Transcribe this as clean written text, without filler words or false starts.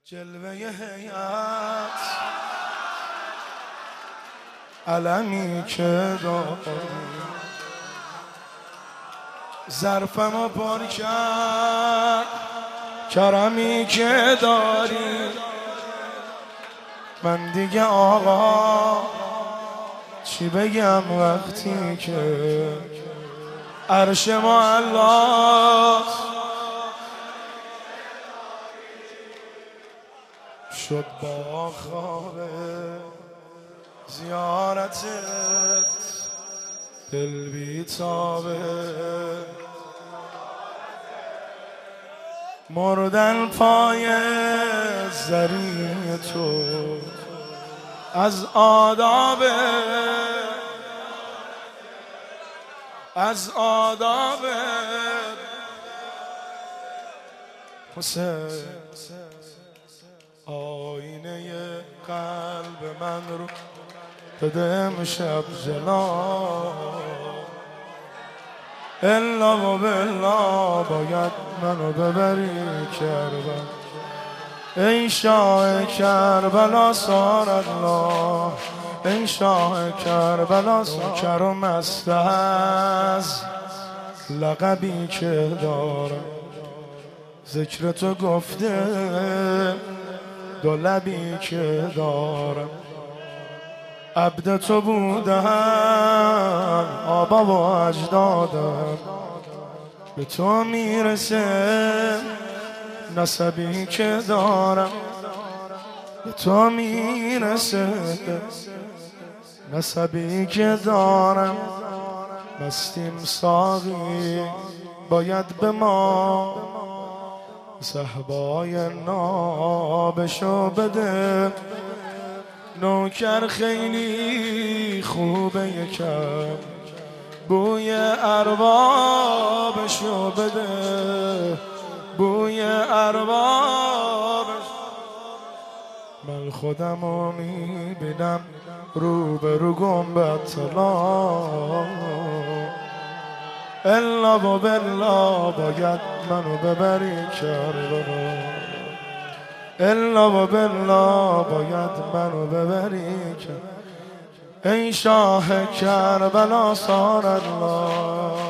جلوه هیئت علمی که داری ظرفمو پر کرد کرمی که داری من دیگه آقا چی بگم وقتی که عرش معلاست شد با خواب زیارتت دل بیتابه مردن پای زری تو از آدابه حسین آینه قلب من رو بده امشب جلا الا و بلا باید منو ببری کربلا ای شاه کربلا سار الله ای شاه کربلا ساکر و مست از لقبی که دارم ذکر تو گفته دو لبی که دارم عبد تو بودن آبا و اجدادم به تو میرسه نسبی که دارم به تو میرسه نسبی که دارم مستیم ساقی باید به ما صحبای نابشو بده نوکر خیلی خوبه یکم بوی اربابشو بده بوی اربابش من خودمو میبینم رو به رو گنبد طلا الا و بلا باید منو ببری کربلا الا و بلا باید منو ببری کربلا ای شاه کربلا سار الله